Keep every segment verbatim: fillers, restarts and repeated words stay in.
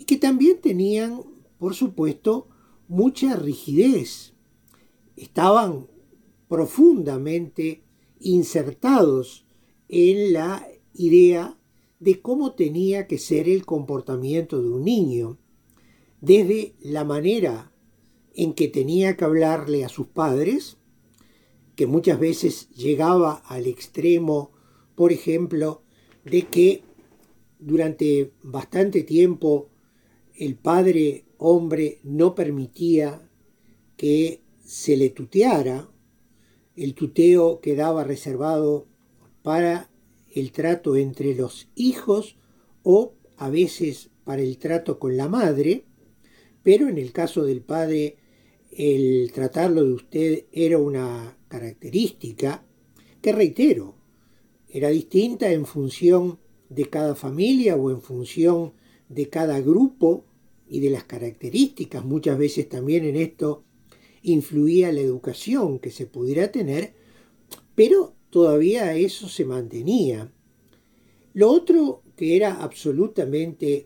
y que también tenían, por supuesto, mucha rigidez. Estaban profundamente insertados en la idea de cómo tenía que ser el comportamiento de un niño, desde la manera en que tenía que hablarle a sus padres, que muchas veces llegaba al extremo, por ejemplo, de que durante bastante tiempo el padre hombre no permitía que se le tuteara. El tuteo quedaba reservado para el trato entre los hijos o a veces para el trato con la madre, pero en el caso del padre el tratarlo de usted era una característica que, reitero, era distinta en función de cada familia o en función de cada grupo y de las características. Muchas veces también en esto influía la educación que se pudiera tener, pero todavía eso se mantenía. Lo otro que era absolutamente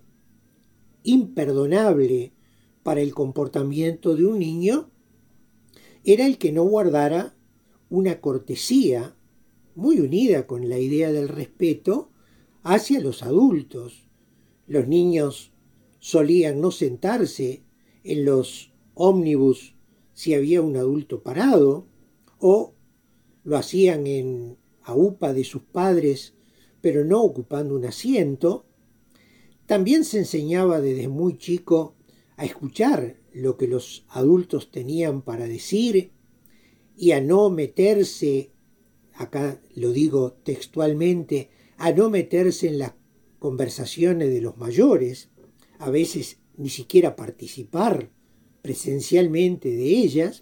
imperdonable para el comportamiento de un niño era el que no guardara una cortesía muy unida con la idea del respeto hacia los adultos. Los niños solían no sentarse en los ómnibus si había un adulto parado, o lo hacían en aupa de sus padres, pero no ocupando un asiento. También se enseñaba desde muy chico a escuchar lo que los adultos tenían para decir y a no meterse, acá lo digo textualmente, a no meterse en las conversaciones de los mayores, a veces ni siquiera participar presencialmente de ellas.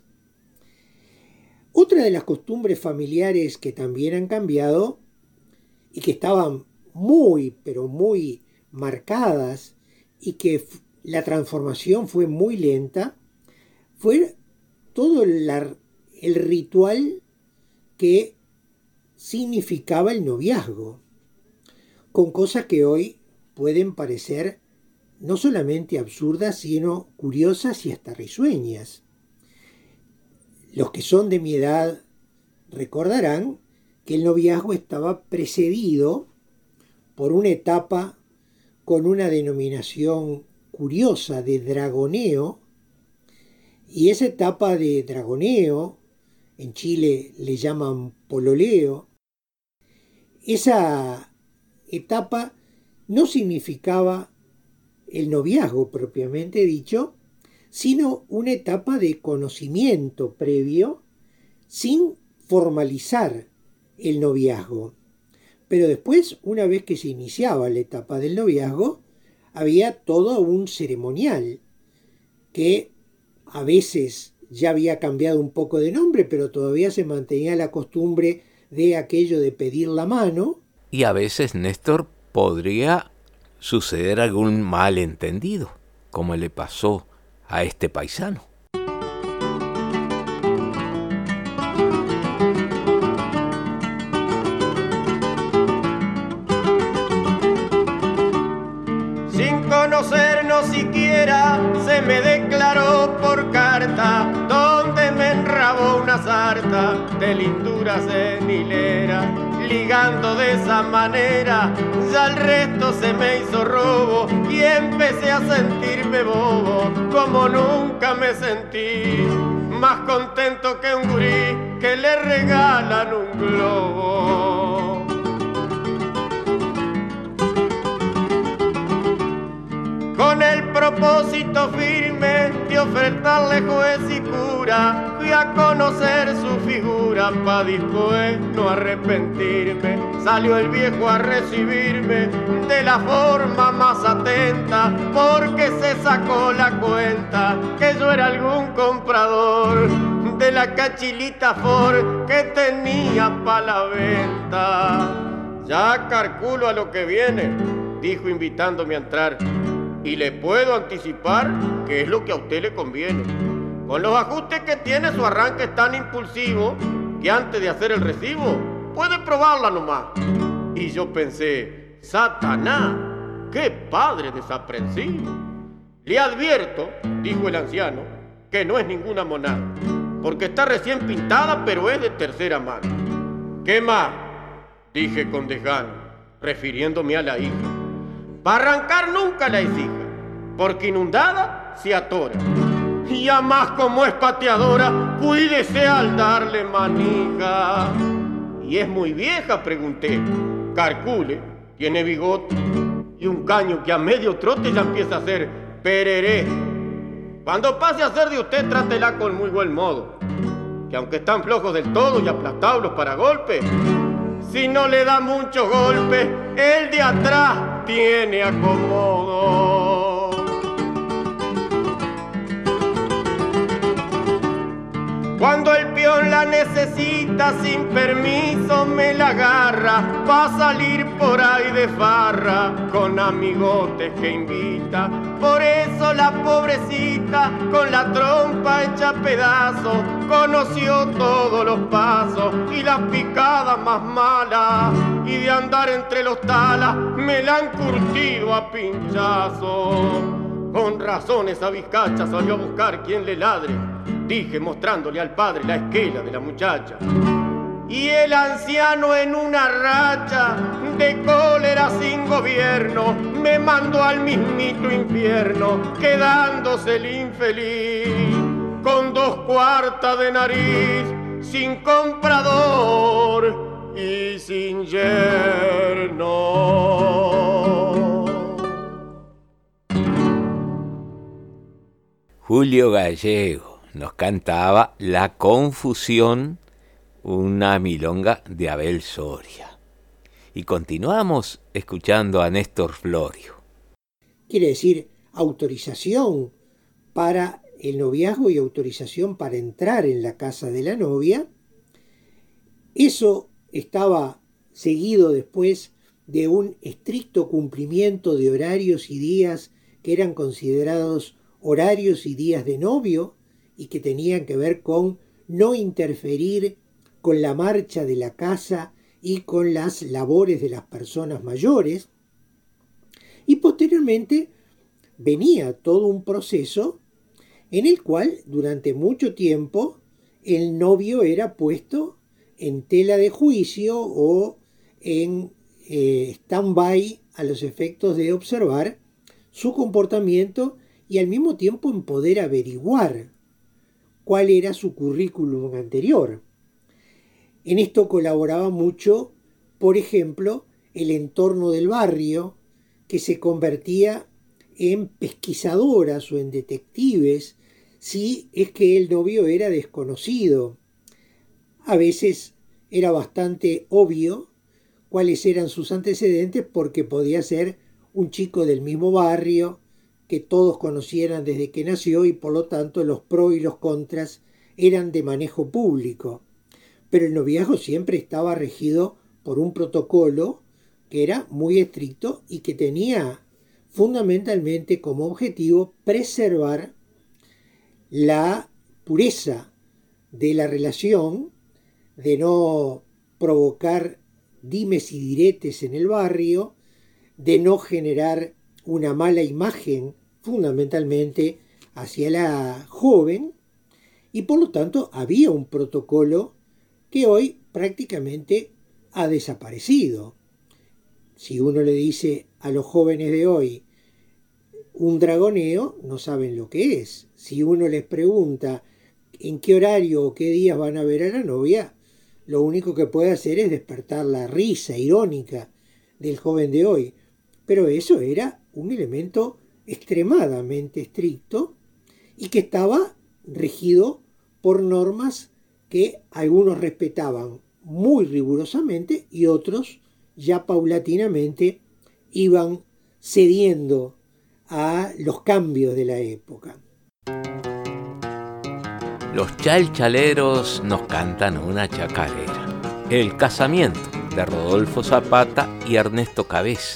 Otra de las costumbres familiares que también han cambiado y que estaban muy, pero muy marcadas y que la transformación fue muy lenta, fue todo la, el ritual que significaba el noviazgo, con cosas que hoy pueden parecer no solamente absurdas, sino curiosas y hasta risueñas. Los que son de mi edad recordarán que el noviazgo estaba precedido por una etapa con una denominación curiosa de dragoneo, y esa etapa de dragoneo, en Chile le llaman pololeo, esa etapa no significaba el noviazgo propiamente dicho, sino una etapa de conocimiento previo sin formalizar el noviazgo. Pero después, una vez que se iniciaba la etapa del noviazgo, había todo un ceremonial que a veces ya había cambiado un poco de nombre, pero todavía se mantenía la costumbre de aquello de pedir la mano. Y a veces, Néstor, podría suceder algún malentendido, como le pasó a este paisano. Sin conocernos siquiera se me declaró por carta, donde me enrabó una sarta de linduras en hilera. Ligando de esa manera, ya el resto se me hizo robo y empecé a sentirme bobo, como nunca me sentí, más contento que un gurí que le regalan un globo. Con el propósito firme de ofertarle juez y cura, fui a conocer su figura pa' después no arrepentirme. Salió el viejo a recibirme de la forma más atenta, porque se sacó la cuenta que yo era algún comprador de la cachilita Ford que tenía pa' la venta. Ya calculo a lo que viene, dijo invitándome a entrar. Y le puedo anticipar que es lo que a usted le conviene. Con los ajustes que tiene su arranque es tan impulsivo que antes de hacer el recibo puede probarla nomás. Y yo pensé, Satanás, qué padre desaprensivo. Le advierto, dijo el anciano, que no es ninguna monada, porque está recién pintada, pero es de tercera mano. ¿Qué más? Dije con desgano, refiriéndome a la hija. Para arrancar nunca la exija, porque inundada se atora. Y además como es pateadora, cuídese al darle manija. ¿Y es muy vieja?, pregunté. Calcule, tiene bigote y un caño que a medio trote ya empieza a hacer pereré. Cuando pase a ser de usted, trátela con muy buen modo, que aunque están flojos del todo y aplastables para golpes, si no le da muchos golpes, el de atrás tiene acomodo. Cuando el peón la necesita, sin permiso me la agarra, pa' salir por ahí de farra, con amigotes que invita. Por eso la pobrecita, con la trompa hecha pedazo, conoció todos los pasos y las picadas más malas, y de andar entre los talas me la han curtido a pinchazo. Con razón esa vizcacha salió a buscar quien le ladre, dije mostrándole al padre la esquela de la muchacha. Y el anciano, en una racha de cólera sin gobierno, me mandó al mismito infierno, quedándose el infeliz con dos cuartas de nariz, sin comprador y sin yerno. Julio Gallego nos cantaba La Confusión, una milonga de Abel Soria. Y continuamos escuchando a Néstor Florio. Quiere decir autorización para el noviazgo y autorización para entrar en la casa de la novia. Eso estaba seguido después de un estricto cumplimiento de horarios y días que eran considerados horarios y días de novio y que tenían que ver con no interferir con la marcha de la casa y con las labores de las personas mayores. Y posteriormente venía todo un proceso en el cual durante mucho tiempo el novio era puesto en tela de juicio o en eh, stand-by a los efectos de observar su comportamiento y al mismo tiempo en poder averiguar cuál era su currículum anterior. En esto colaboraba mucho, por ejemplo, el entorno del barrio, que se convertía en pesquisadoras o en detectives si es que el novio era desconocido. A veces era bastante obvio cuáles eran sus antecedentes porque podía ser un chico del mismo barrio que todos conocieran desde que nació y por lo tanto los pros y los contras eran de manejo público. Pero el noviazgo siempre estaba regido por un protocolo que era muy estricto y que tenía fundamentalmente como objetivo preservar la pureza de la relación, de no provocar dimes y diretes en el barrio, de no generar una mala imagen fundamentalmente hacia la joven, y por lo tanto había un protocolo que hoy prácticamente ha desaparecido. Si uno le dice a los jóvenes de hoy un dragoneo, no saben lo que es. Si uno les pregunta en qué horario o qué días van a ver a la novia, lo único que puede hacer es despertar la risa irónica del joven de hoy. Pero eso era un elemento extremadamente estricto y que estaba regido por normas que algunos respetaban muy rigurosamente y otros ya paulatinamente iban cediendo a los cambios de la época. Los chalchaleros nos cantan una chacarera, El casamiento, de Rodolfo Zapata y Ernesto Cabeza.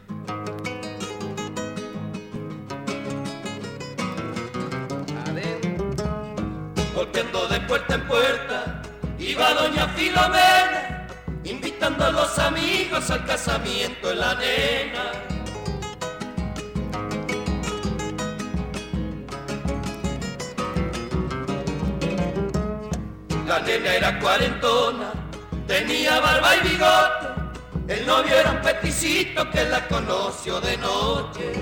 Golpeando de puerta en puerta, iba doña Filomena, invitando a los amigos al casamiento de la nena. La nena era cuarentona, tenía barba y bigote. El novio era un peticito que la conoció de noche.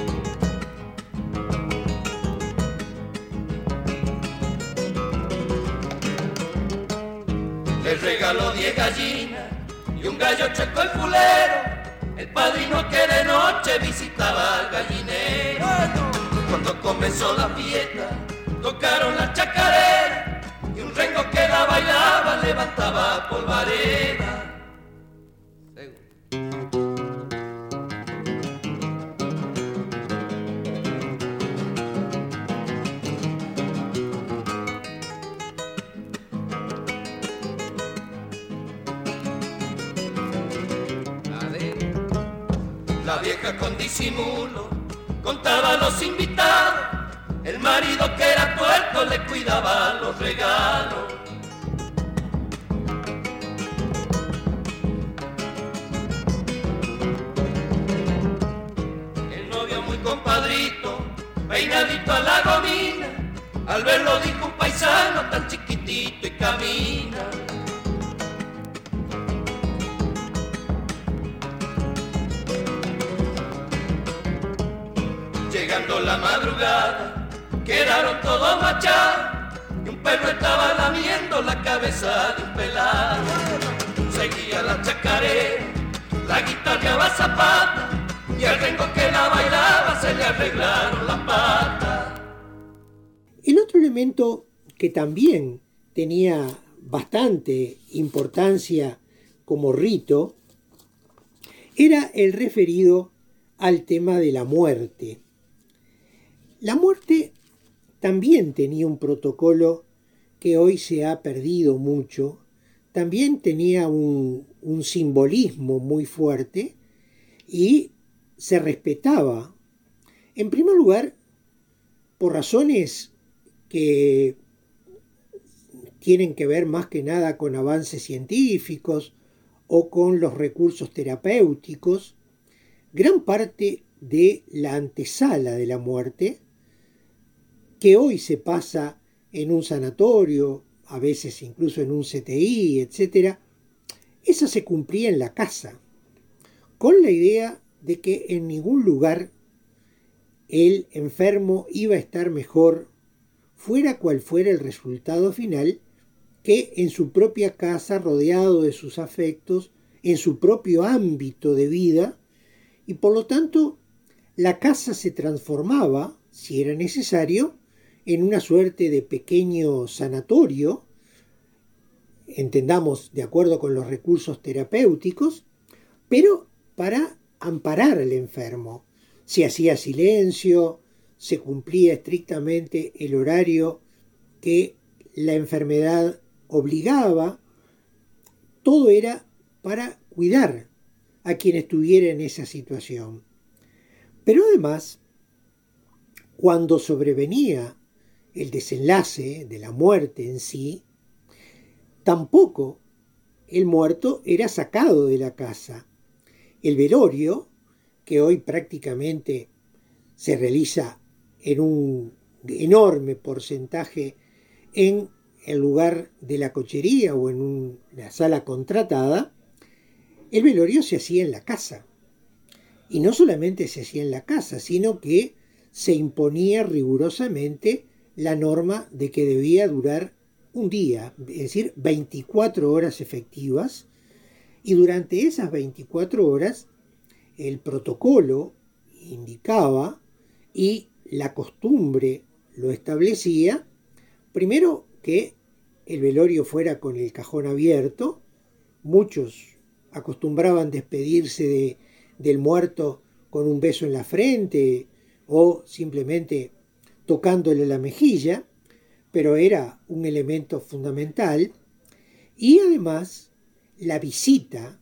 Le regaló diez gallinas y un gallo checo el fulero. El padrino que de noche visitaba al gallinero. Cuando comenzó la fiesta, tocaron la chacarera y un rengo que la bailaba levantaba polvareda. La vieja con disimulo contaba a los invitados. El marido que era tuerto le cuidaba los regalos. El novio muy compadrito, peinadito a la gomina. Al verlo dijo un paisano tan chiquitito y camina. Llegando la madrugada, quedaron todos machados y un perro estaba lamiendo la cabeza de un pelado. Seguía la chacarera, la guitarreaba zapata y al rengo que la bailaba se le arreglaron las patas. El otro elemento que también tenía bastante importancia como rito era el referido al tema de la muerte. La muerte también tenía un protocolo que hoy se ha perdido mucho, también tenía un, un simbolismo muy fuerte y se respetaba. En primer lugar, por razones que tienen que ver más que nada con avances científicos o con los recursos terapéuticos, gran parte de la antesala de la muerte, que hoy se pasa en un sanatorio, a veces incluso en un C T I, etcétera, esa se cumplía en la casa, con la idea de que en ningún lugar el enfermo iba a estar mejor, fuera cual fuera el resultado final, que en su propia casa, rodeado de sus afectos, en su propio ámbito de vida, y por lo tanto la casa se transformaba, si era necesario, en una suerte de pequeño sanatorio, entendamos de acuerdo con los recursos terapéuticos, pero para amparar al enfermo. Se hacía silencio, se cumplía estrictamente el horario que la enfermedad obligaba, todo era para cuidar a quien estuviera en esa situación. Pero además, cuando sobrevenía el desenlace de la muerte en sí, tampoco el muerto era sacado de la casa. El velorio, que hoy prácticamente se realiza en un enorme porcentaje en el lugar de la cochería o en una sala contratada, el velorio se hacía en la casa. Y no solamente se hacía en la casa, sino que se imponía rigurosamente la norma de que debía durar un día, es decir, veinticuatro horas efectivas, y durante esas veinticuatro horas el protocolo indicaba y la costumbre lo establecía, primero que el velorio fuera con el cajón abierto. Muchos acostumbraban despedirse de, del muerto con un beso en la frente o simplemente tocándole la mejilla, pero era un elemento fundamental. Y además la visita,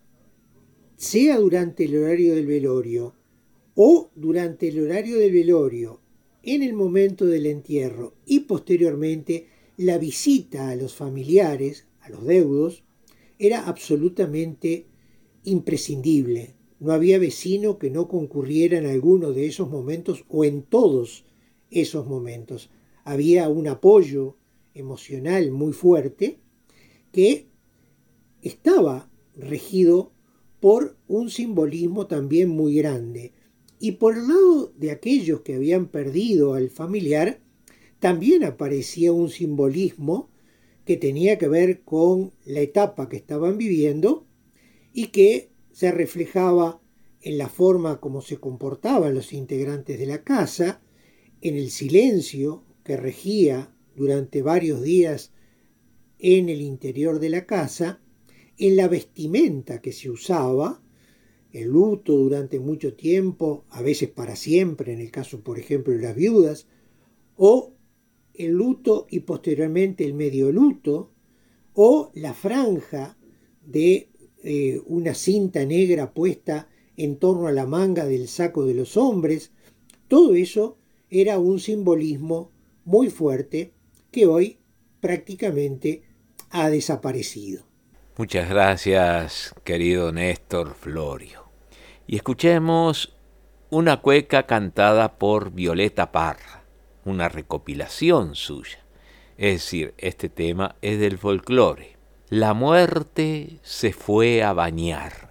sea durante el horario del velorio o durante el horario del velorio, en el momento del entierro y posteriormente la visita a los familiares, a los deudos, era absolutamente imprescindible. No había vecino que no concurriera en alguno de esos momentos o en todos esos momentos. Había un apoyo emocional muy fuerte que estaba regido por un simbolismo también muy grande. Y por el lado de aquellos que habían perdido al familiar, también aparecía un simbolismo que tenía que ver con la etapa que estaban viviendo y que se reflejaba en la forma como se comportaban los integrantes de la casa, en el silencio que regía durante varios días en el interior de la casa, en la vestimenta que se usaba, el luto durante mucho tiempo, a veces para siempre, en el caso, por ejemplo, de las viudas, o el luto y posteriormente el medio luto, o la franja de eh, una cinta negra puesta en torno a la manga del saco de los hombres. Todo eso era un simbolismo muy fuerte que hoy prácticamente ha desaparecido. Muchas gracias, querido Néstor Florio. Y escuchemos una cueca cantada por Violeta Parra, una recopilación suya. Es decir, este tema es del folclore. La muerte se fue a bañar.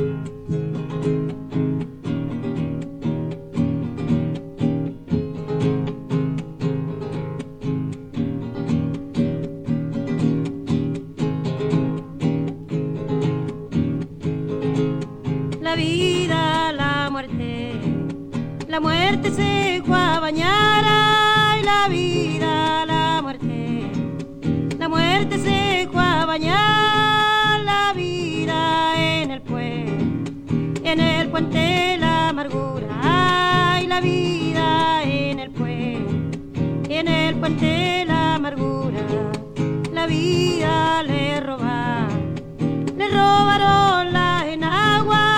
La vida, la muerte, la muerte se fue a bañar. Ay, la vida, la muerte, la muerte se fue a bañar. La vida en el puente, en el puente la amargura. Ay, la vida en el puente, en el puente la amargura. La vida le robaron, le robaron la enagua.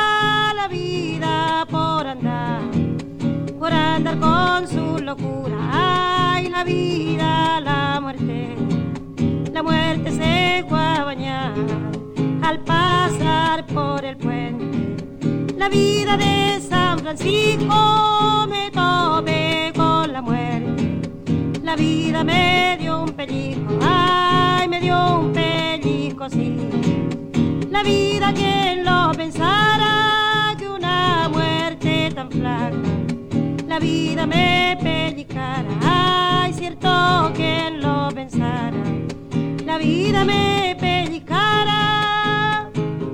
Por andar con su locura. Ay, la vida, la muerte, la muerte se fue a bañar al pasar por el puente. La vida de San Francisco me topé con la muerte. La vida me dio un pellizco, ay, me dio un pellizco, sí. La vida, quien lo pensara, que una muerte tan flaca la vida me pellizcara. Ay, cierto, quien lo pensara, la vida me pellizcara.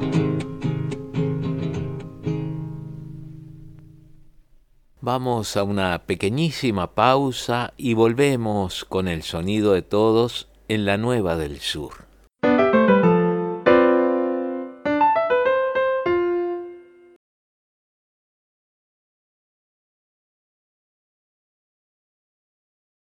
Vamos a una pequeñísima pausa y volvemos con el sonido de todos en la Nueva del Sur.